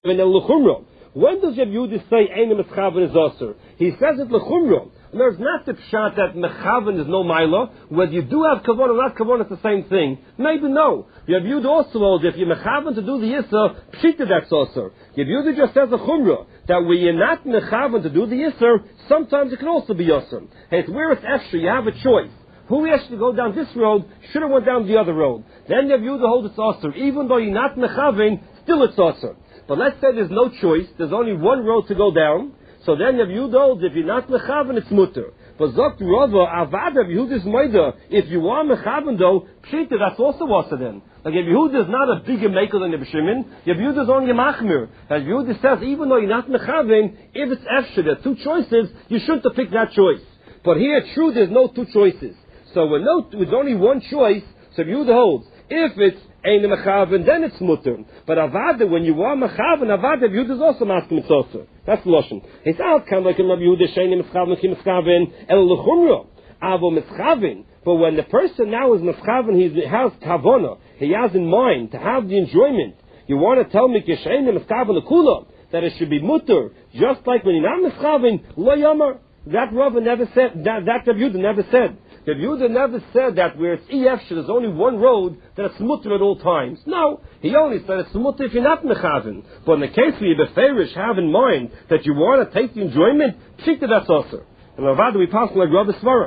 When does Rabbi Yehuda say Ein Mechaven is Osir? He says it L'chumra. There's not the pshat that Mechaven is no Maila. Whether you do have Kavon or not Kavon, it's the same thing. Maybe no. Rabbi Yehuda also holds if you're Mechaven to do the Yisr, Pshita that's Osir. Rabbi Yehuda just says L'chumra, that when you're not Mechaven to do the Yisr, sometimes it can also be Osir. Hey, it's where it's extra, you have a choice. Who asked you to go down this road, should have went down the other road. Then Rabbi Yehuda holds it's Osir. Even though you're not Mechaven, still it's Osir. But let's say there's no choice, there's only one road to go down, so then Rabbi Yehuda holds, if you're not mechaven, it's mutter. But Zokt Rava, Avad Rabbi Yehuda's Maida, if you are mechaven though, Pshita, that's also wasa then. Like Rabbi Yehuda is not a bigger maker than Rabbi Shimon, Rabbi Yehuda is only a machmir. Rabbi Yehuda says, even though you're not mechaven, if it's efshir, there are two choices, you shouldn't have picked that choice. But here, true, there's no two choices. So with only one choice, so Rabbi Yehuda holds, if it's Ein Mechaven, then it's mutter. But Avada, when you are Mechaven, Avada, Rabbi Yehuda is also masking it's also. That's the Lashon. It's out kind of like in Rabbi Yehuda, Shein Mechaven, Ki Mechaven, El L'chumra, Avo Mechaven. But when the person now is Mechaven, he has Kavona, he has in mind to have the enjoyment. You want to tell me, Shein Mechaven L'kula, that it should be mutter, just like when you're not Mechaven, Lo Yamar. That Rava never said, that Rabbi Yehuda never said. Rabbi Yehuda never said that where it's EF, there's only one road, that it's mutter at all times. No, he only said it's mutter if you're not mechaven. But in the case where you beferish, have in mind that you want to take the enjoyment, pshita that's also. And Ravada we pass like Rabbi Svara.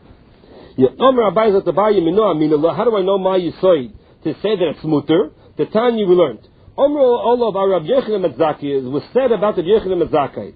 How do I know my yisoid to say that it's mutter? The Tanya we learned. All of our Rabbi Yochanan Metzaki was said about the Yochanan Metzaki.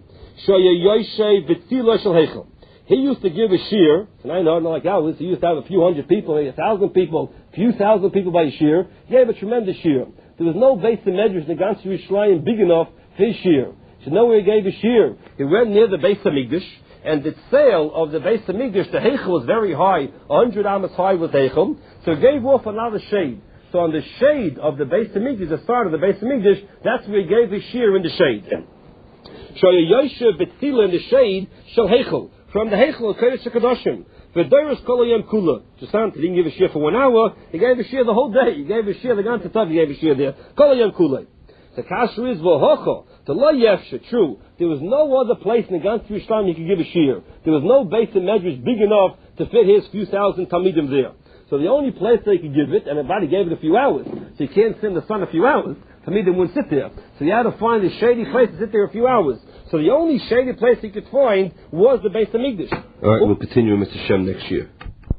He used to give a shir, and I know, not like ours, he used to have a few hundred people, 1,000 people, few thousand people by a shir. He gave a tremendous shir. There was no base in Medrash in the Gansu Yerushalayim big enough for his shir. So know where he gave a shir. He went near the Beis Hamikdash, and the sail of the Beis Hamikdash, the Heichel was very high, 100 amas high with Heichel, so he gave off another shade. So on the shade of the Beis Hamikdash, the start of the Beis Hamikdash, that's where he gave his shir in the shade. Shoya Yoshev Betzila in the shade, Shel Heichel. From the Heichel of Kodesh HaKadoshim. V'doros kol hayom kula. Just he didn't give a shir for 1 hour, he gave a shir the whole day. He gave a shir the Ganze Tov, he gave a shir there. Kol hayom kula. The kasher is v'hocho. The lo yefshe, true. There was no other place in the Ganze Yerushalayim he could give a shir. There was no base in Medrash big enough to fit his few thousand Talmidim there. So the only place they could give it, and everybody gave it a few hours. So you can't sit in the sun a few hours. Talmidim wouldn't sit there. So you had to find a shady place to sit there a few hours. So the only shady place he could find was the Beis Hamikdash. All right, we'll continue with Mr. Shem next year.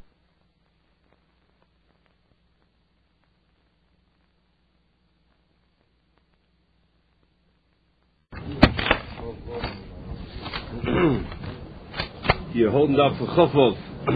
You're holding up for Chofov.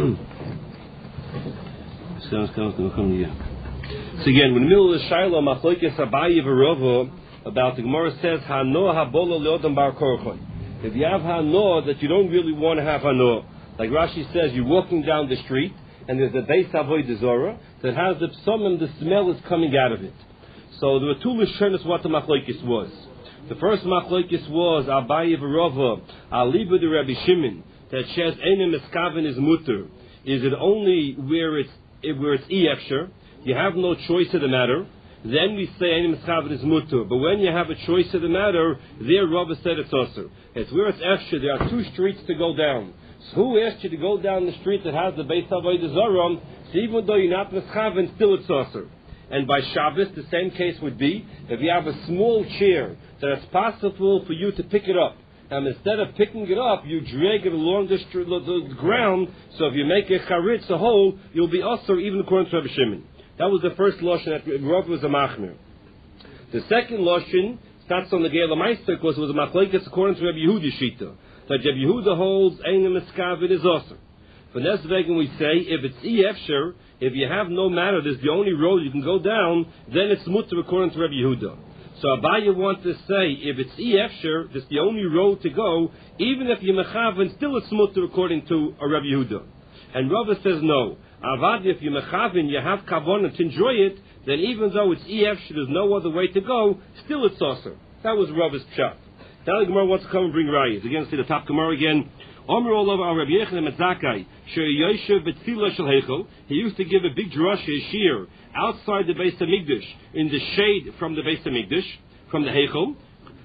Sounds going to come to you. So again, in the middle of the Shiloh, Machlokes Abaye v'Rava, about the Gemara says, Hano habola leodam bar korchon. If you have hano that you don't really want to have hano, like Rashi says, you're walking down the street and there's a Beis Avodah Zorah that has the psum and the smell is coming out of it. So there were two lishonos what the machlokes was. The first machlokes was Abaye v'Rava, Aliba de Rabbi Shimon, that says Einem Eskaven is mutter. Is it only where it's efsher? You have no choice of the matter. Then we say Einem Eskaven is mutter. But when you have a choice of the matter, there Rava said it's osir. It's where it's efsher. There are two streets to go down. So who asked you to go down the street that has the Beis Avodah Zorah? So even though you're not Meskaven, still it's osir. And by Shabbos, the same case would be if you have a small chair that it's possible for you to pick it up. And instead of picking it up, you drag it along the ground. So if you make a charitz, a hole, you'll be osir even according to Rabbi Shimon. That was the first lashon that Rav was a machmir. The second lashon, starts on the Geila Meister, because it was a machlokes according to Rabbi Yehuda Shita. That Rabbi Yehuda holds Einem Eskaven is osir. For Nesvegen we say, if it's efsher, if you have no matter, there's the only road you can go down, then it's mutter according to Rabbi Yehuda. So Abaye wants to say, if it's efsher, that's the only road to go, even if you're mechaven, still it's mutter according to Rabbi Yehuda. And Rava says no. Avad, if you're mechaven, you have kavanah to enjoy it, then even though it's efsher, there's no other way to go, still it's osir. That was Rava's pshat. Now the Gemara wants to come and bring rayas. Again, see the top Gemara again. Omer all over our Rabbi Yochanan Metzaki, Yoshev Betzila Shel Heichel. He used to give a big drasha, a shir, outside the Beis Hamikdash, in the shade from the Beis Hamikdash, from the Heichel.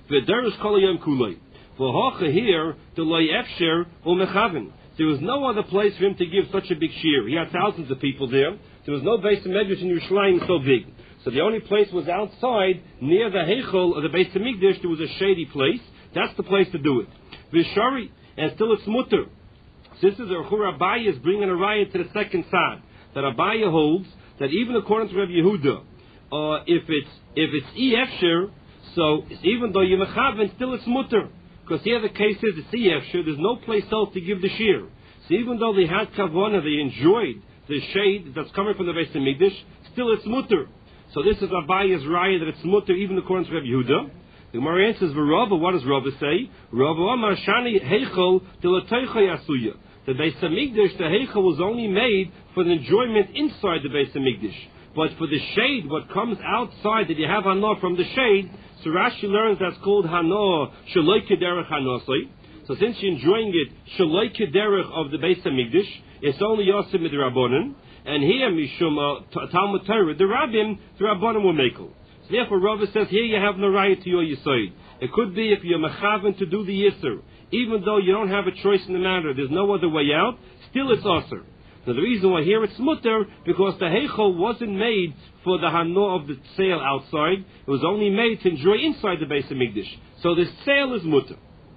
V'derish kol hayom kulei. V'hocha here the loy efsher u'mechaven. There was no other place for him to give such a big shir. He had thousands of people there. There was no Beis Hamikdash in Yerushalayim so big. So the only place was outside, near the Heichel of the Beis Hamikdash. There was a shady place. That's the place to do it. V'shari, and still it's mutter. This is Rechur Abaye is bringing a riot to the second side. That Abaye holds that even according to Rabbi Yehuda, if it's efsher, so even though you're mechaven, still it's mutter. Because here the case is it's efsher. There's no place else to give the shir. So even though they had kavanah, they enjoyed the shade that's coming from the Beis Hamikdash, still it's mutter. So this is Abaye's riot that it's mutter even according to Rabbi Yehuda. The Gemara answers, "V'Rava, what does Rava say? Rava Amar Shani Heichel Dilataycha Yasuya." The Beis Hamikdash, the Heichel was only made for the enjoyment inside the Beis Hamikdash, but for the shade, what comes outside that you have hana from the shade. So Rashi learns that's called hana shaloi kederech hanosai. So since you're enjoying it shaloi kederech of the Beis Hamikdash, it's only yosem midrabanan, and here mishum Talmud Torah the rabbim the rabbanim will make it. Therefore, Rava says here you have no right to your yisoid. It could be if you're mechaven to do the yisur, even though you don't have a choice in the matter, there's no other way out, still it's aser. Now the reason why here it's mutter, because the heichel wasn't made for the hana of the sale outside, it was only made to enjoy inside the Beis Hamikdash. So the sale is mutter.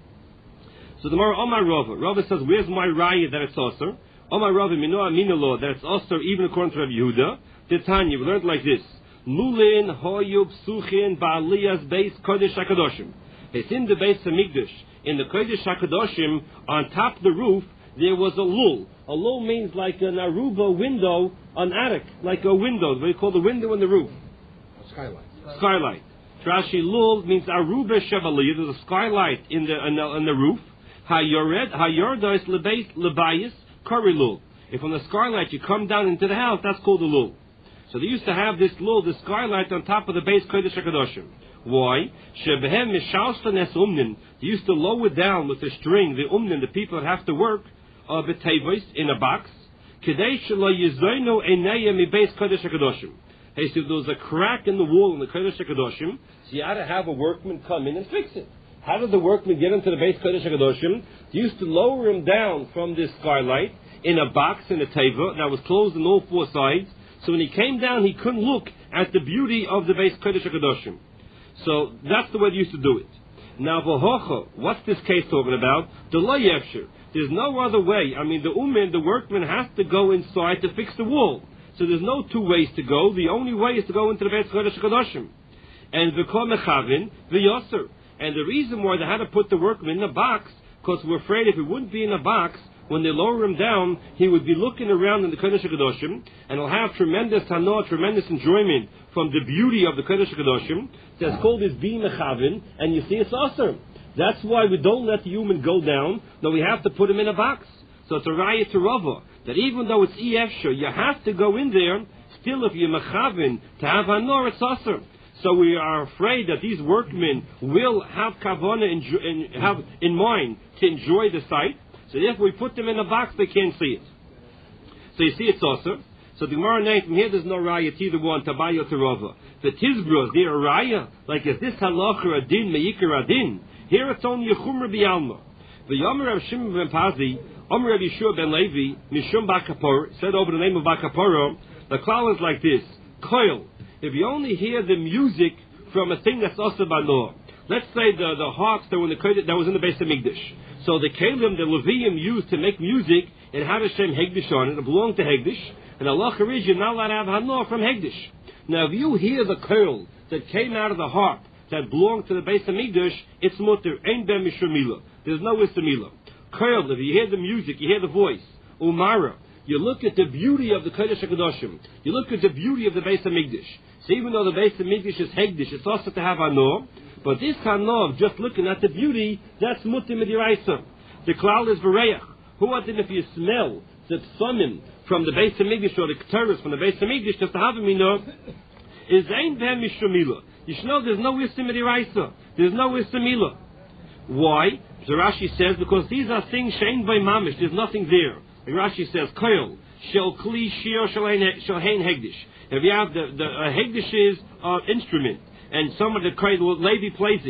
So the Gemara Omar Rava says, where's my raya that it's aser? Omar Rava mino aminalo that it's aser even according to Rabbi Yehuda. Titanya, we learned like this. Lulin hoyub suchin ba'aliyas beis kodesh hakadoshim. It's in the Beis Hamikdash, in the kodesh hakadoshim, on top of the roof there was a lul. A lul means like an aruba window, an attic, like a window. What do you call the window in the roof? A skylight. Skylight. Rashi lul means aruba shevaliyah. There's a skylight in the roof. Hayordos lebayis kari lul. If on the skylight you come down into the house, that's called a lul. So they used to have this lul, the skylight on top of the base kodesh hakadoshim. Why? Shebehem mishalshtanes umnin. They used to lower down with a string the umnin, the people that have to work, b'teivos in a box. Kedei shelo yizoinu einayim mi base kodesh hakadoshim. Hey, so there was a crack in the wall in the kodesh hakadoshim, so you had to have a workman come in and fix it. How did the workman get into the base kodesh hakadoshim? They used to lower him down from this skylight in a box in a teva that was closed on all four sides. So when he came down, he couldn't look at the beauty of the Beis Kodesh HaKadoshim. So that's the way they used to do it. Now, v'hocha, what's this case talking about? The lo yefsher. There's no other way. I mean, the workman has to go inside to fix the wall. So there's no two ways to go. The only way is to go into the Beis Kodesh HaKadoshim. And v'kol mechavin v'yoser. And the reason why they had to put the workman in a box, because we're afraid if it wouldn't be in a box, when they lower him down, he would be looking around in the Kodesh HaKadoshim, and he'll have tremendous hana, tremendous enjoyment from the beauty of the Kodesh HaKadoshim. That's called his being mechavin, and you see it's awesome. That's why we don't let the human go down, no, we have to put him in a box. So it's a raya to Rava, that even though it's efsher, you have to go in there, still if you're mechavin, to have hana, it's awesome. So we are afraid that these workmen will have kavanah and have in mind to enjoy the sight. So if we put them in a box, they can't see it. So you see it's also. So the Gemara name from here, there's no raya, it's either one, Tabayo to Rava. The Tizbra, is there a raya? Like, is this halacha adin, meikar adin? Here it's only a chumra bialma. The Yomer of Shimon ben Pazi, Omer of Yeshua ben Levi, Mishum Bakapor, said over the name of Bakaporo, the klal is like this. Koil, if you only hear the music from a thing that's also by law. Let's say the harps that was in the Beis Hamikdash. So the kelim, the Levium used to make music, it had a Shem Hegdish on it. It belonged to Hegdish. And Allah is you're not allowed to have Hana from Hegdish. Now if you hear the kol that came out of the harp that belonged to the Beis Hamikdash, it's mutter. Ein ben mishumila. There's no istamila. Kol, if you hear the music, you hear the voice. Umara. You look at the beauty of the Kodesh HaKadoshim. You look at the beauty of the Beis Hamikdash. So even though the Beis Hamikdash is Hegdish, it's also to have Hana. But this hana of just looking at the beauty, that's mutim midiraisa. The klal is v'reach. Who if you smell the psumim from the Beis Hamikdash or the keteris from the Beis Hamikdash, just to have him, is ein ben mishumila. You should know there's no istim midiraisa. There's no istamila. Why? So Rashi says, because these are things shein by mamish. There's nothing there. And Rashi says, koil shel kli shir shel hein hegdish. If you have the hegdish's instrument, and some of the Levi plays it.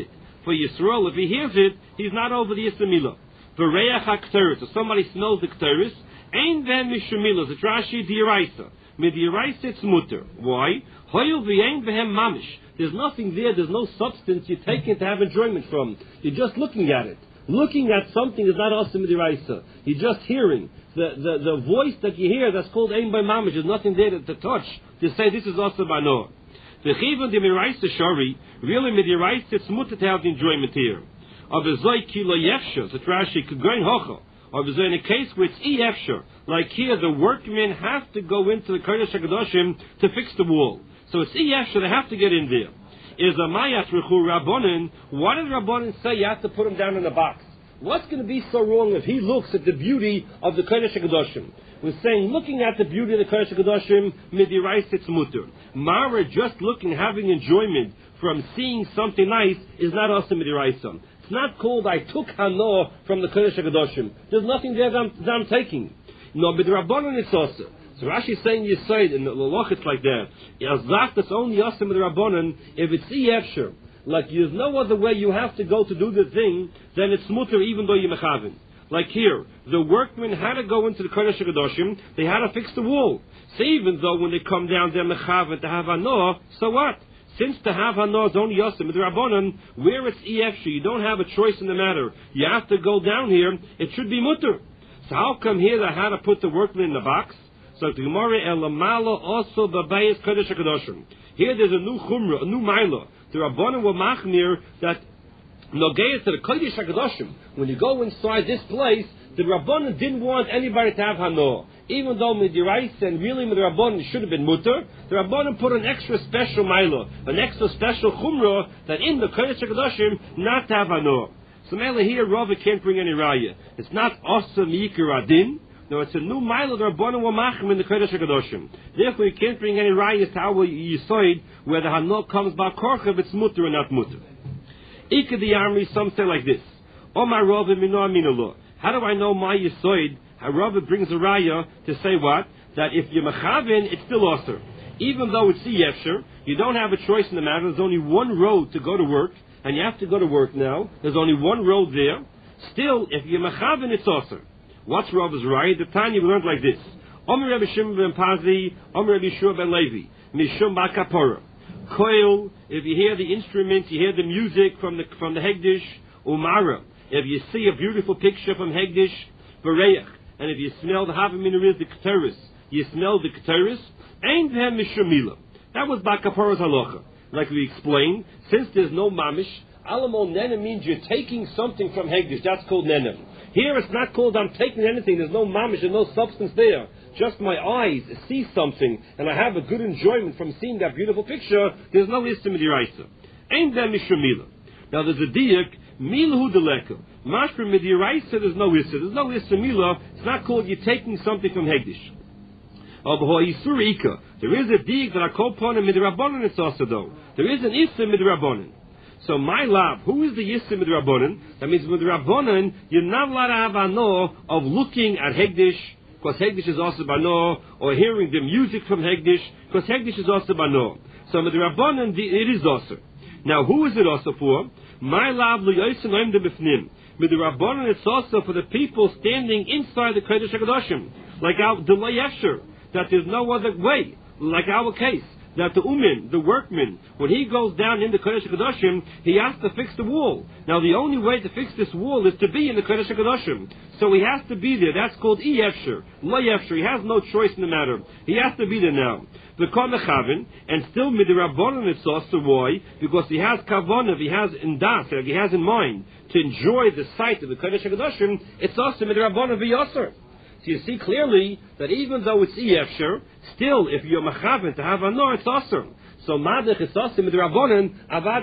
For Yisrael, if he hears it, he's not over the Yisra Milah. V'reach ha'kteris, if somebody smells the kteris, ein them mishamilas, it's Rashi d'iraisa. Mid'iraisa it's mutter. Why? Hoyul v'yein v'hem mamish. There's nothing there, there's no substance you're taking to have enjoyment from. You're just looking at it. Looking at something is not also mid'iraisa. You're just hearing. The voice that you hear, that's called ein by mamish, there's nothing there to touch, to say this is also by no. The chivon de mid'iraisa shari, really mid'iraisa it's mutter to have the enjoyment here. Of a zoy kilo yefsher, the Rashi could go in hocha. Or in a case where it's efsher, like here, the workmen have to go into the Kodesh HaKadoshim to fix the wall. So it's efsher, they have to get in there. Is a mayat rechu rabbonin? Why did rabbonin say you have to put him down in a box? What's going to be so wrong if he looks at the beauty of the Kodesh HaKadoshim? We're saying, looking at the beauty of the Kodesh HaKadoshim, midirais it's mutter. Mara just looking, having enjoyment from seeing something nice is not also midiraisa. It's not called I took hano from the Kodesh HaKadoshim. There's nothing there that I'm taking. No, but the Rabbanon it's also. So Rashi is saying Yisayid, and the Loch it's like that. Yazach that's only Yasim with the Rabbanon, if it's Efsher, like there's no other way you have to go to do the thing, then it's mutter even though you're mechavin. Like here, the workmen had to go into the Kodesh HaKadoshim, they had to fix the wall. So even though when they come down they're mechavin to have hano, so what? Since to have hano is only Yasim with the Rabbanon, where it's Efsher, you don't have a choice in the matter. You have to go down here, it should be mutter. So how come here they had to put the workmen in the box? So the Gemara elamalo also b'bayis Kodesh HaKadoshim. Here there's a new chumrah, a new mila. The Rabbanon were machmir that nogeis to the Kodesh HaKadoshim. When you go inside this place, the Rabbanon didn't want anybody to have hano. Even though midiraisa and really midrabbanon should have been mutter, the Rabbanon put an extra special mila, an extra special chumrah that in the Kodesh HaKadoshim not to have hano. So mainly here Rava can't bring any raya. It's not awesome yikar adin. No, it's a new mile of the Rabbanon were machim in the Kodesh HaKadoshim. Therefore, you can't bring any rayas to how you decide where the Hanok comes by Korcha if it's mutter or not mutter. Ika the Amri, some say like this. Omar Rava mino aminullah. How do I know my Yisoid? How Rava brings a raya to say what? That if you're mechavin, it's still osir. Even though it's Yefsher, you don't have a choice in the matter. There's only one road to go to work, and you have to go to work now. There's only one road there. Still, if you're mechavin, it's osir. What's Rava's right? The Tanya we learned like this. Omer Rabbi Shimon ben Pazi, Omer Rabbi Shua ben Levi, Mishum Bakapora. Koil, if you hear the instruments, you hear the music from the Hegdish, Umara. If you see a beautiful picture from Hegdish, Bereach. And if you smell the Havaminiris, the Keteris, you smell the Keteris, Ein V'hem Mishumila. That was Bakapora's halacha. Like we explained, since there's no mamish, Alamon Nenem means you're taking something from Hegdish. That's called Nenem. Here it's not called I'm taking anything. There's no mamish, there's no substance there. Just my eyes see something, and I have a good enjoyment from seeing that beautiful picture. There's no istim midiraisa. Ain't there mishramila? Now there's a diak milhu deleka. Mashra midiraisa. There's no issa. There's no istimila. It's not called you're taking something from hegdish. There is a diak that I call upon a midrabanan. It's also though there is an issa midrabanan. So my lab, who is the Yissim with Rabbanan? That means with Rabbanan, you're not allowed to have ano of looking at Hegdish, because Hegdish is also bano, or hearing the music from Hegdish, because Hegdish is also bano. So with Rabbanan, it is also. Now who is it also for? My lab l'yoysim de b'fnim. With the Rabbanan, it's also for the people standing inside the Kodesh HaKadoshim, like our the Layesher, that there's no other way, like our case. That the umin, the workman, when he goes down in the Kodesh HaKadoshim, he has to fix the wall. Now the only way to fix this wall is to be in the Kodesh HaKadoshim. So he has to be there. That's called Efsher. Lo Efsher. He has no choice in the matter. He has to be there now. The Konechavin, and still Midirabbonon it's also why? Because he has Kavonav, he has in das, he has in mind to enjoy the sight of the Kodesh HaKadoshim, it's also Midirabbonon v'yosser. So you see clearly that even though it's Efsher, still if you're machavin to have anor, it's awesome. So madech is awesome with Rabbanan,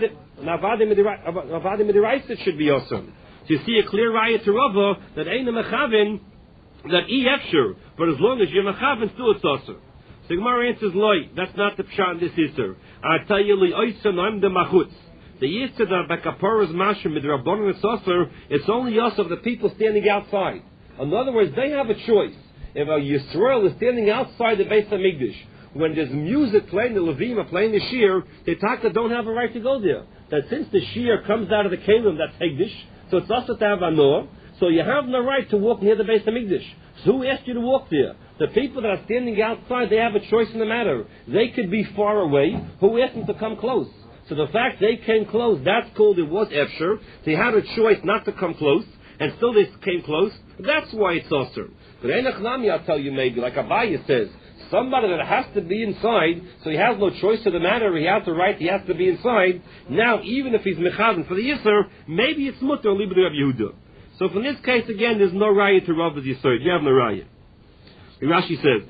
avade midiraisa it should be awesome. So you see a clear raya to Rava that ain't a machavin, that Efsher, but as long as you're machavin, still it's awesome. So Gemara answers, loy, that's not the pshat in this Yisr. I tell you, li oisam I'm the machutz. The Yisr that bakapora's mashim with Rabbanan it's awesome, it's only us of the people standing outside. In other words, they have a choice. If a Yisrael is standing outside the Beis HaMikdash, when there's music playing, the Levim are playing the Shir, the Taka don't have a right to go there. That since the Shir comes out of the Kalim, that's Hegdish, so it's also to have Anoah, so you have no right to walk near the Beis HaMikdash. So who asked you to walk there? The people that are standing outside, they have a choice in the matter. They could be far away. Who asked them to come close? So the fact they came close, that's called it was Efsher. They had a choice not to come close, and still they came close. That's why it's Osir. But Einach Nami, I'll tell you maybe, like Abaya says, somebody that has to be inside, so he has no choice to the matter, he has the right, he has to be inside. Now, even if he's Mechavan for the Yisr, maybe it's Mutter, Libre Rav Yehuda. So from this case, again, there's no raya to Rav Yisr. You have no raya. Rashi says,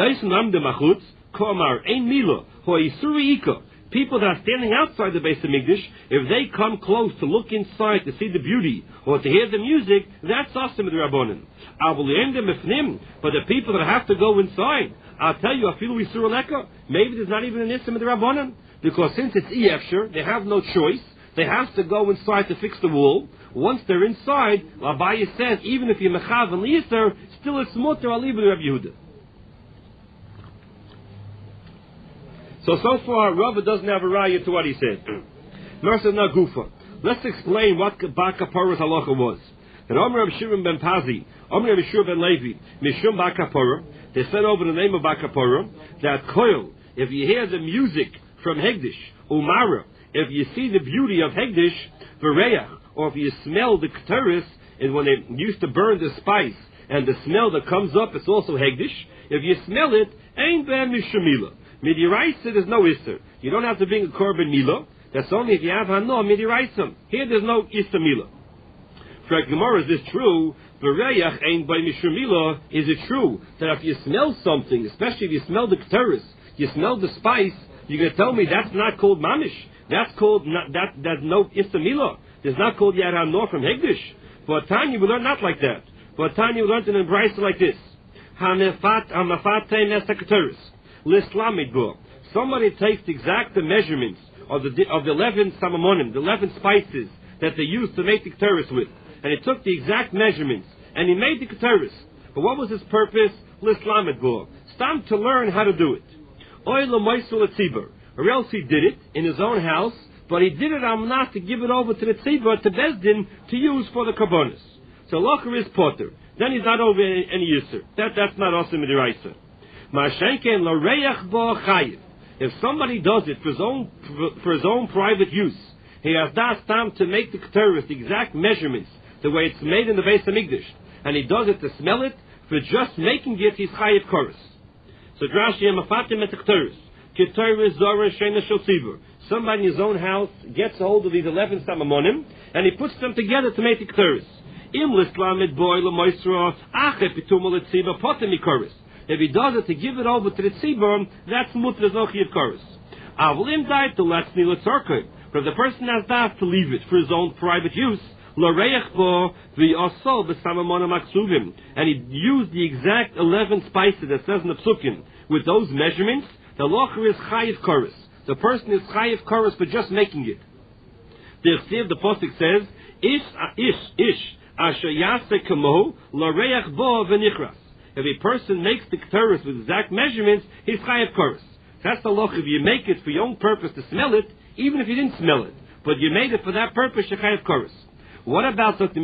people that are standing outside the Beis HaMikdash, if they come close to look inside to see the beauty or to hear the music, that's Asim D'Rabbanan. But the people that have to go inside, I'll tell you, maybe there's not even an Isim D'Rabbanan, because since it's Efsher, they have no choice. They have to go inside to fix the wall. Once they're inside, Abaya says, even if you're Mechav and Yisr, still it's Mutter Alibu Rav Yehuda. So far, Rava doesn't have a raya to what he said. Mersa Nagufa. Let's explain what Bar Kapora's halacha was. And Omer Rav Shimon ben Pazi, Omer Rav Shua ben Levi, Mishum Bar Kapora, they said over the name of Bar Kapora, that Koil, if you hear the music from Hegdish, Umara, if you see the beauty of Hegdish, V'reach, or if you smell the Keteris, and when they used to burn the spice, and the smell that comes up, it's also Hegdish, if you smell it, ain't ben Mishumila. Midiraisa, there's no Isser. You don't have to bring a Korban Mila. That's only if you have Hanoah, Midiraisa. Here there's no Isser Mila. For Gemara, is this true? V'reach ain't by Mishumila. Is it true that if you smell something, especially if you smell the Keteris, you smell the spice, you're going to tell me that's not called Mamish? That's called, that's no Isser Mila. It's not called Yad Hanoah from Hegdish. But Tanya, we learn not like that. But Tanya, we learned in a Brisa like this. Hamafatei Nesa Keteris. Somebody takes the exact measurements of the 11 samamonim, the 11 spices that they used to make the keteris with, and he took the exact measurements and he made the keteris. But what was his purpose? L'slamed bo, stam to learn how to do it. Oy l'moisul tzibur, or else he did it in his own house, but he did it not to give it over to the tzibur, to Bezdin, to use for the karbonis. So locher is potter. Then he's not over any yisur. That's not awesome midiraisa. If somebody does it for his own private use, he has das time to make the keteris the exact measurements, the way it's made in the Beis HaMikdash, and he does it to smell it, for just making it, he's chayiv koros. So Drashi Mafatim et keteris, keteris zora shena shel tzibur. Somebody in his own house gets a hold of these 11 samamonim, and he puts them together to make the keteris. Im lislamed boy lemoisra ache pitumol et tzibur potem ikoris. If he does it to give it over to the tzibur, that's mutter no chiyav koros. Avolim died to let's kneel at circuit. But if the person has that to leave it for his own private use, l'reich bo v'yosol b'samamonim aksuvim, and he used the exact 11 spices that says in the psukim with those measurements, the locher is chayiv koros. The person is chayiv koros for just making it. The pasuk says, ish asher yaseh kamo l'reich bo v'nichras. If a person makes the keteris with exact measurements, he's chayav koros. That's the loch. If you make it for your own purpose to smell it, even if you didn't smell it, but you made it for that purpose, you're chayav koros. What about the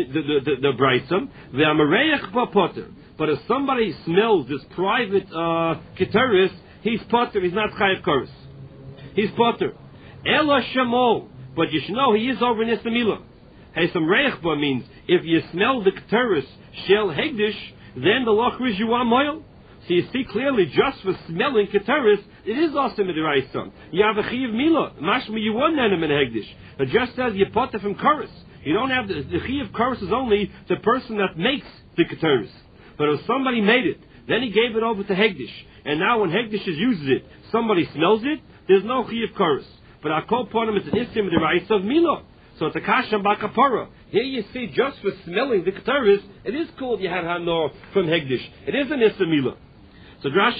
braysom? The amareich potter. But if somebody smells this private keteris, he's potter. He's not chayav koros. He's potter. Ela shamo. But you should know he is over in Istamila. Hey, some reichba means if you smell the keteris shel hegdish, then the loch is you moil. So you see clearly, just for smelling keteris, it is also midiraisa. You have a chiyav mila. Mashma you one enem in hegdish. It just says you potter from koros. You don't have the chiyav koros is only the person that makes the keteris. But if somebody made it, then he gave it over to hegdish, and now when hegdish uses it, somebody smells it, there's no chiyav koros. But I call upon him, it's an istim midiraisa of mila. So it's a kasha bakapora. Here you see, just for smelling the keteris, it is called Yehad Hanor from Hegdish. It is an Istamila. So Drashi,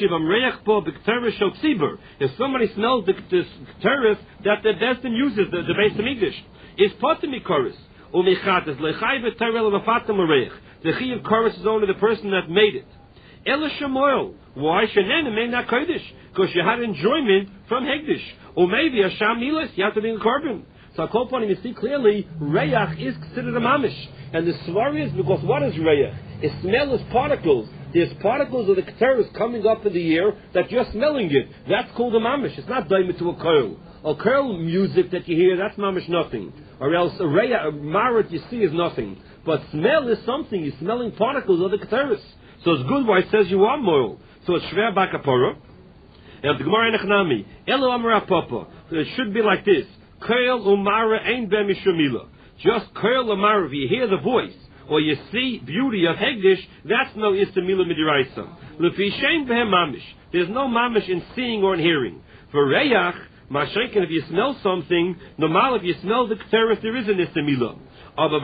if somebody smells the keteris that the Bezdin uses, the Beis HaMikdash, is potami koris. The chiyav koris is only the person that made it. Ela Shemoil. Why? Shenen may not Kodesh. Because you had enjoyment from Hegdish. Or maybe a Sham Milas, you have to be in Korban. So I call upon him, you see clearly, Reyach is considered a Mamish. And the Svar is, because what is Reyach? It smell is particles. There's particles of the Keteris coming up in the air that you're smelling it. That's called a Mamish. It's not daimah to a Koil. A Koil music that you hear, that's Mamish nothing. Or else a Reyach, a Marat you see is nothing. But smell is something. You're smelling particles of the Keteris. So it's good why it says you are moil. So it's Shver Bakapora. And the Gemara Nechnami. Elo Amara Papa. It should be like this. Koil Umara Ein Ben Mishumila. Just Koil Umara, if you hear the voice, or you see beauty of Hegdish, that's no Istamila Midiraisa. Lefi Shein Behem Mamish. There's no Mamish in seeing or in hearing. For Reyach, Mashenkin, if you smell something, normal, if you smell the Keteris, there is an Istamila. After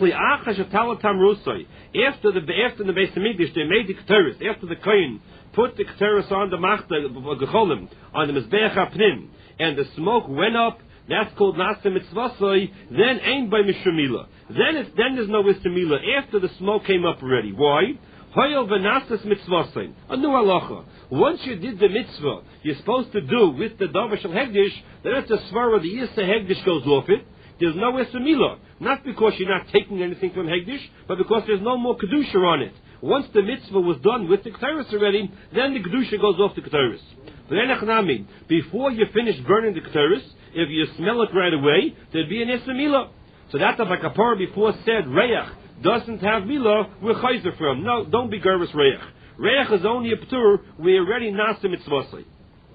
the Beis Hamikdash, they made the Keteris. After the Kohen put the Keteris on the Gecholim, on the Mizbeach HaPnim, and the smoke went up, that's called Nasa Mitzvasoi, then ain't by Mishramila. Then there's no Istamila, after the smoke came up already. Why? Hoyel v'nasas mitzvasoi. A new halacha. Once you did the mitzvah, you're supposed to do with the Davar Shel Hegdish, then it's a svara, the Yisa Hegdish goes off it. There's no Istamila. Not because you're not taking anything from Hegdish, but because there's no more Kedusha on it. Once the mitzvah was done with the Keteris already, then the Kedusha goes off the Keteris. But before you finish burning the Keteris, if you smell it right away, there'd be an Istamila. So that's like a par before said, Reyach doesn't have Mila, we're Chayzer from. No, don't be Gervis Reyach. Reyach is only a Ptur, we already Nasa Mitzvasai.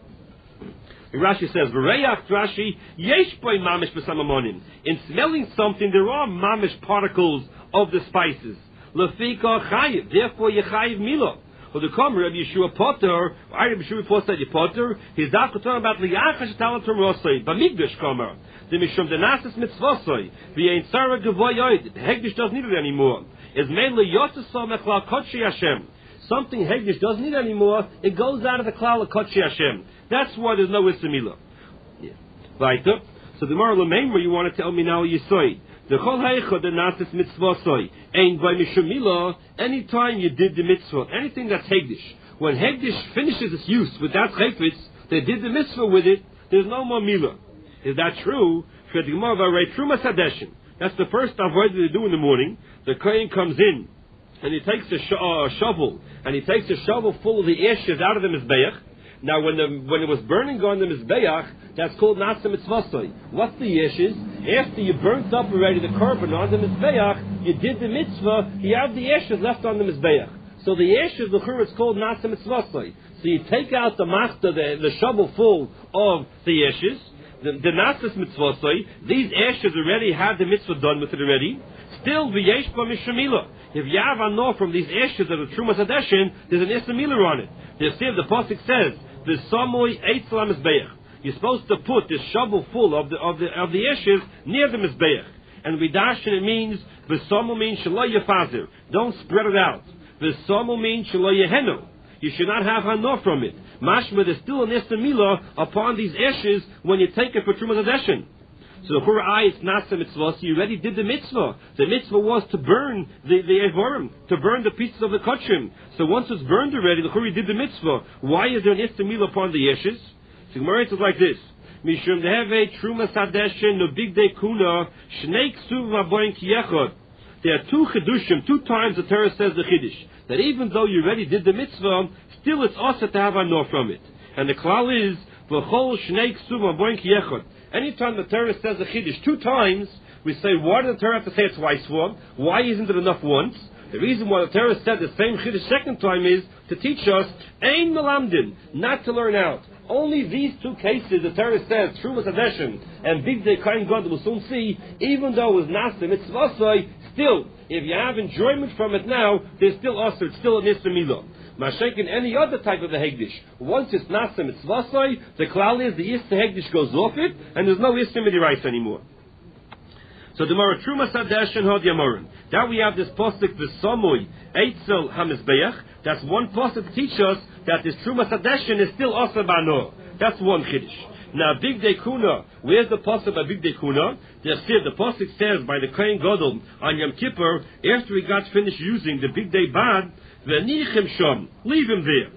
Rashi says, "V'reyach Rashi yesh boy mamish b'samamonim." In smelling something, there are mamish particles of the spices. Lefika chayiv, therefore you chayiv mila. Or the Kamer of Yeshua Potter, Rabbi Yeshua Potter Potter, he's not talking about liach hashtalatum rosei, b'migdash Kamer. The mishum denasis mitzvosei, v'yein tzara gavoyoid. Hegdish doesn't need it anymore. It's mainly yosesomech la kotshi Hashem. Something Hegdish doesn't need anymore, it goes out of the klal of kotshi Hashem. That's why there's no Istamila. Yeah. Right. So the moral where you want to tell me now you say the chol heicha the nasis mitzvah soy ain't by mishumila. Anytime you did the mitzvah, anything that's Hegdish, when Hegdish finishes its use without chayfetz, they did the mitzvah with it. There's no more mila. Is that true? For the Gemara truma sadeshin. That's the first avoid that they do in the morning. The kohen comes in and he takes a shovel and he takes a shovel full of the ashes out of the mizbeach. Now, when it was burning on the Mizbeach, that's called Nasa Mitzvasai. What's the ashes? After you burnt up already the korban on the Mizbeach, you did the mitzvah, you have the ashes left on the Mizbeach. So the ashes, the chur, it's called Nasa Mitzvasai. So you take out the machta, the shovel full of the ashes, the Nasa Mitzvasai, these ashes already had the mitzvah done with it already. Still, v'yesh ba mishamila. If you have a no from these ashes that are Trumas Hadeshin, there's an Istamila on it. The Pasuk says, the Samoy Eitzel HaMizbeach. You're supposed to put this shovel full of the ashes near the Mizbeach. And Vidashin it means, V'Samu means Shelo Yefazer. Don't spread it out. V'Samu means Shelo Yehenu. You should not have hano from it. Mashma, there's still an Istamila upon these ashes when you take it for Trumas Hadeshin. So the Hura'ai, it's not the mitzvah, so you already did the mitzvah. The mitzvah was to burn the Evorim, to burn the pieces of the Kotchim. So once it's burned already, the Hura'ai did the mitzvah. Why is there an Istamil upon the ashes? So Gemara is like this. Mishum deheve Trumas Hadeshin no big day kuna shnei ksuv vaboin kiyechod. There are two chidushim, two times the Torah says the chiddush, that even though you already did the mitzvah, still it's also to have a no from it. And the klal is v'chol shnei ksuv vaboin kiyechod. Anytime the Torah says a chiddush two times, we say, why does the Torah have to say it twice for? Why isn't it enough once? The reason why the Torah said the same chiddush second time is to teach us, ein melamdin, not to learn out. Only these two cases, the Torah says, Trumas Hadeshin and Big Day Kain God, we'll soon see, even though it was Nasa Mitzvasai, still, if you have enjoyment from it now, there's still also, it's still an Istamila. Mashek in any other type of the Hegdish. Once it's Nasa Mitzvasai, the klal is the Yista Hegdish goes off it, and there's no Yista Midiraisa anymore. So the Mara Trumas Hadeshin Hod Yamorin. Now we have this postic, the Samoy Eitzel HaMizbeach. That's one postic to teach us that this Trumas Hadeshin is still Asa Bano. That's one Chiddush. Now, Big Day Kuna, where's the postic by Big Day Kuna? The postic says by the Kohen Gadol on Yom Kippur, after he got finished using the Big Day Bad, V'nichim shom. Leave him there.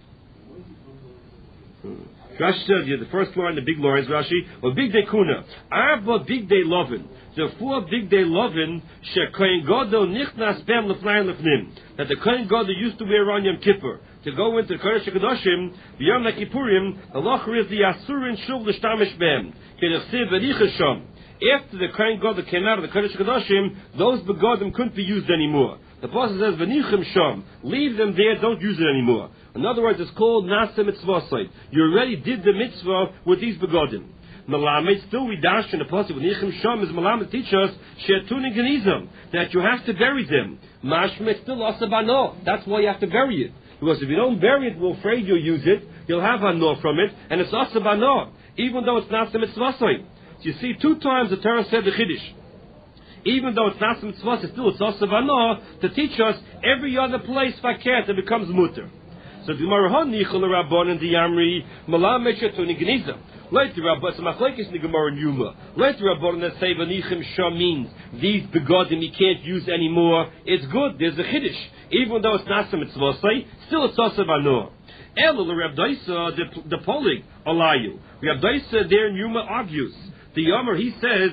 Rashi says here, the first line, the big line is Rashi, or big day kuna. Arba big day lovin. The 4 big day lovin, she'kohen gadol nichnas bem lefnayin lefnim. That the kohen gadol used to wear on Yom Kippur. To go into Kodesh HaKadoshim, B'Yom HaKippurim, the locher is the Asurin Shul L'shtamish bem. Kedechsiv v'nicha shom. After the kohen gadol came out of the Kodesh HaKadoshim, those begodim couldn't be used anymore. The Apostle says, v'nichim shom. Leave them there, don't use it anymore. In other words, it's called Nasa Mitzvah. You already did the mitzvah with these begodim. Malamed, still we dash in the Apostle, v'nichim shom is Malamed teach us, she'atunin genizam, that you have to bury them. Mashmeh still asabano. That's why you have to bury it. Because if you don't bury it, we're afraid you'll use it, you'll have anor from it, and it's asabano, even though it's Nasa Mitzvah. So you see, 2 times the Torah said the Chiddush. Even though it's not mitzvah, still it's also v'ano to teach us every other place faket it becomes mutter. So the Gemara hanichol Rabban and the Amri malamed shetuni geniza. Later Rabban, so machlekes in the Gemara and Yuma. Later Rabban that say v'nichim sham means these begodim you can't use anymore. It's good. There's a chiddush. Even though it's not mitzvah, still it's also v'ano. Elul Reb Daisa the polig alayu. Reb Daisa there in Yuma argues. The Yomer he says.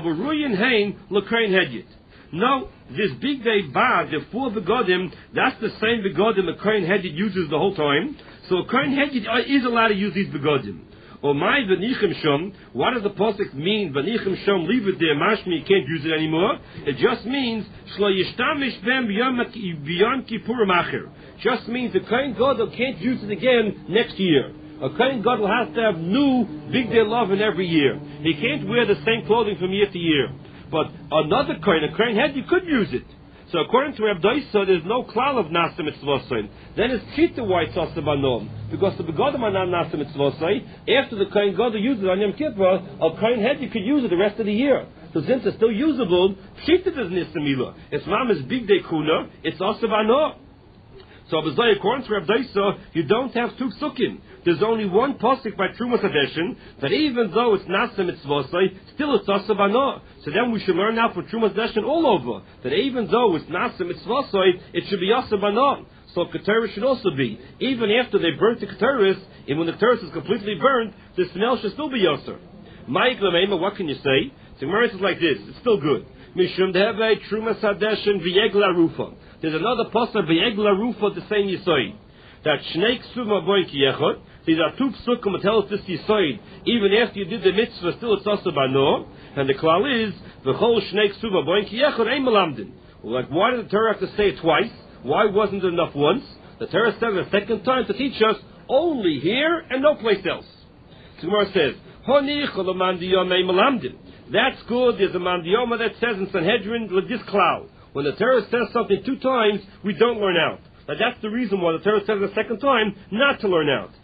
No, this big day bag, the 4 begodim, that's the same begodim a kohen hedjid uses the whole time. So a kohen hedjid is allowed to use these begodim. Or my v'nichim shom, what does the pasuk mean? V'nichim shom, leave it there, mashmi, you can't use it anymore. It just means shlo yishtamish bem b'yom kippurim acher. Just means the kohen gadol can't use it again next year. A kohen gadol has to have new big day lovin every year. He can't wear the same clothing from year to year. But another kohen, a kohen head, you could use it. So according to Reb Daisa, there's no klal of nasa mitzvah. Then it's cheated why it's asa banom. Because the begodim are not nasa mitzvah. After the kohen gadol uses it on Yom Kippur, a kohen head you could use it the rest of the year. So since it's still usable, cheated is nisamila. It's mama's big day kuna, it's asa banom. So according to Reb Daisa, you don't have 2 psukim. There's only one pasuk by Trumas Hadeshin that even though it's nasa mitzvah, still it's asa bano. So then we should learn now from Trumas Hadeshin all over that even though it's nasa mitzvah, it should be asa bano. So Keteris should also be. Even after they burnt the Keteris, and when the Keteris is completely burnt, the smell should still be yasser. Ma'ik l'meima, what can you say? So Gemara is like this. It's still good. Mishum dehevei Trumas Hadeshin v'yegla rufa. There's another pasuk v'yegla rufa the same yisoid. That shnei ksuma boy ki yechot. These are 2 psukim that tell us this yisoid. Even after you did the mitzvah, still it's also bano. And the klal is v'chol shnei ksuma boy ki yechot ein melamdin. Like, why did the Torah have to say it twice? Why wasn't it enough once? The Torah says a second time to teach us only here and no place else. So Gemara says honichol amandiyom ein melamdin. That's good. There's a mandiyoma that says in Sanhedrin this klal. When the Torah says something 2 times, we don't learn out. Now that's the reason why the Torah says the second time not to learn out.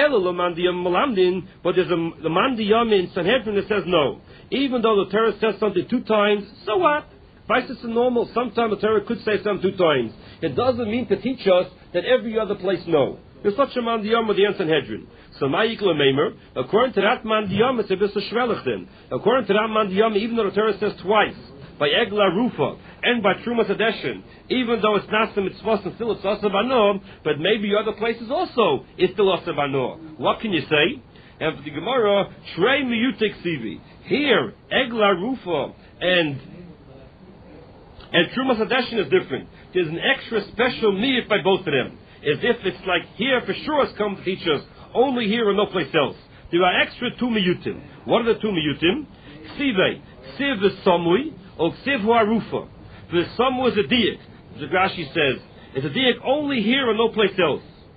But there's the mandiyam in Sanhedrin that says no. Even though the Torah says something 2 times, so what? Vice is normal. Sometimes the Torah could say something 2 times. It doesn't mean to teach us that every other place no. There's such a mandiyam with the Sanhedrin. So ma'ik l'meimer, according to that mandiyam, it's a bit shvelach then. According to that mandiyam, even though the Torah says twice, by Egla Rufa and by Trumas Hadeshin, even though it's not some mitzvah and still it's asa bano, but maybe other places also it's still asa bano. What can you say? And for the Gemara, Trei miyutek sivi. Here, Egla Rufa and Trumas Hadeshin is different. There's an extra special miyut by both of them. As if it's like here for sure it's come to teach us only here and no place else. There are extra 2 miyutim. What are the 2 miyutim? Ksive, ksiv v'samui, or ksiv hu'arufa. The samu is a diak. The Rashi says it's a diak only here and no place else.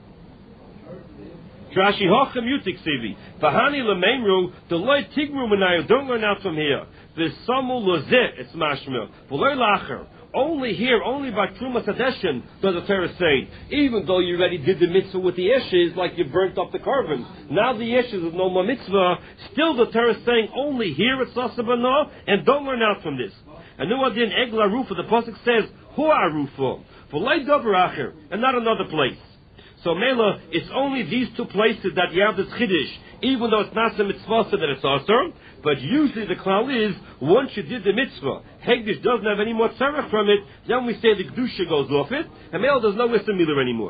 Rashi hochem yutik sivi. V'hani l'meimru the loy tigru menayu. Don't learn out from here. The samu lozeh it's mashmel. V'loy lacher. Only here, only by Trumas Hadeshin does the Torah say, even though you already did the mitzvah with the ashes, like you burnt up the carbon. Now the ashes is no more mitzvah. Still the Torah is saying, only here it's asa bano, and don't learn out from this. And nu adin egla rufa, the pasuk says, hu'a rufa, v'lay davar acher, and not another place. So Mela, it's only these two places that you have this chiddush, even though it's not the mitzvah that it's also. But usually the klal is, once you did the mitzvah, Hegdish doesn't have any more tzarech from it, then we say the kedusha goes off it, and Mela there's no wisdom either anymore.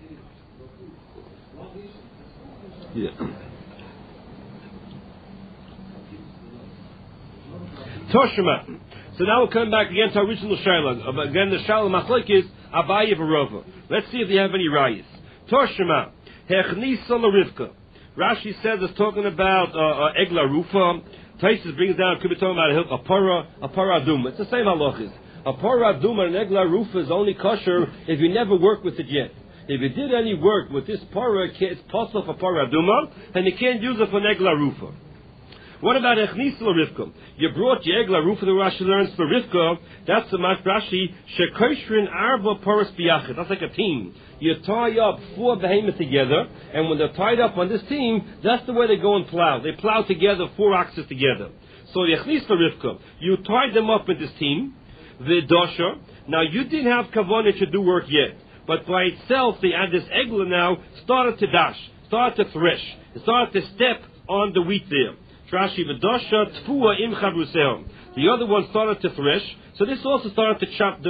Yeah. Toshima. So now we'll come back again to our original Shaila. Again, the Shaila Machlok is Abaye v'Rava. Let's see if they have any rayas. Toshima. Hechnisa l'Rivka. Rashi says it's talking about Egla Rufa. Taisus brings down, could be talking about a para aduma. It's the same halachas. A para aduma and Egla Rufa is only kosher if you never worked with it yet. If you did any work with this para, it's possible for para aduma, and you can't use it for Egla Rufa. What about Echnis Rivka? You brought Yegla Rufa, the Rashi learns for Rivka. That's the Mash Rashi. Shekoshrin Arba Poros Biyachid. That's like a team. You tie up 4 behemoths together, and when they're tied up on this team, that's the way they go and plow. They plow together, 4 oxes together. So Echnis Rivka, you tied them up in this team. The Dosha. Now you didn't have kavanah to do work yet, but by itself, they had this Egla now started to dash, started to thresh, it started to step on the wheat there. Rashi v'dosha tfua im chavruseum. The other one started to thresh, so this also started to chop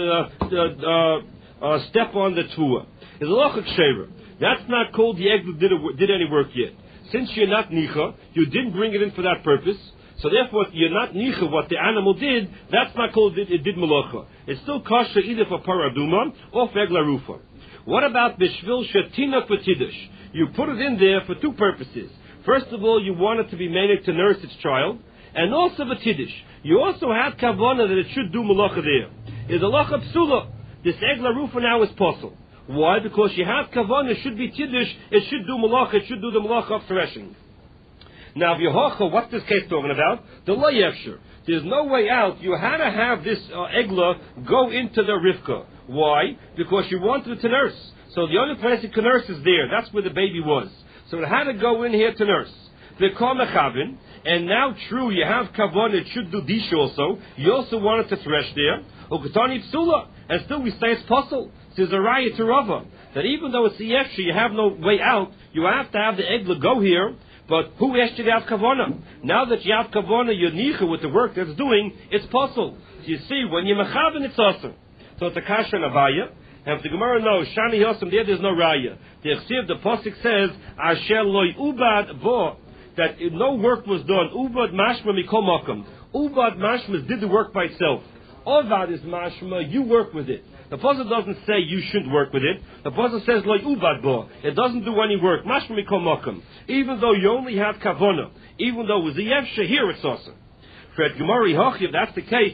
step on the tfua. It's a lochak shever. That's not called the egg that did any work yet. Since you're not nicha, you didn't bring it in for that purpose. So therefore, you're not nicha what the animal did. That's not called it did malacha. It's still kosher either for paraduma or for egla rufa. What about bishvil shetinok v'tidush? You put it in there for 2 purposes. First of all, you want it to be made to nurse its child, and also the tiddish. You also have kavanah that it should do malacha there. Is a lacha psula. This egla rufa now is possible. Why? Because you have kavanah, it should be tiddish, it should do malacha, it should do the malacha of threshing. Now, v'yohacha, what's this case talking about? The layefsher. There's no way out. You had to have this egla go into the rivka. Why? Because you wanted it to nurse. So the only place it can nurse is there. That's where the baby was. So it had to go in here to nurse. The kamechavin, and now true, you have kavon, it should do dish also. You also wanted to thresh there. Ukatani psula, and still we say it's possible. There's a raya to Rava that even though it's the yefsha, you have no way out. You have to have the egla go here. But who asked you to have kavona? Now that you have kavona, you're nicha with the work that's doing. It's possible. So you see, when you're mechavin, it's awesome. So it's a kasha and avaya. And if the Gemara knows, Shani Yosem, there's no raya. The Pasuk says, Asher loy ubad bo, that no work was done. Ubad mashma mikol makam. Ubad mashma did the work by itself. Ovad is mashma, you work with it. The Pasuk doesn't say you shouldn't work with it. The Pasuk says loy ubad bo. It doesn't do any work. Mashma mikol makam. Even though you only have kavona, even though it was a yevsha, here it's awesome. If that's the case,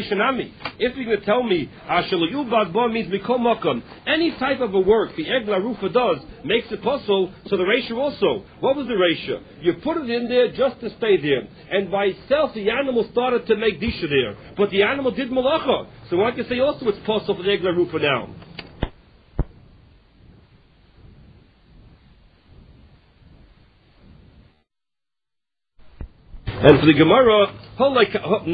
if you're going to tell me means mikol makom, any type of a work the egla rufa does makes it possible. So the ratio also. What was the ratio? You put it in there just to stay there, and by itself the animal started to make disha there, but the animal did malacha. So why can you say also it's possible for the egla rufa now? And for the Gemara,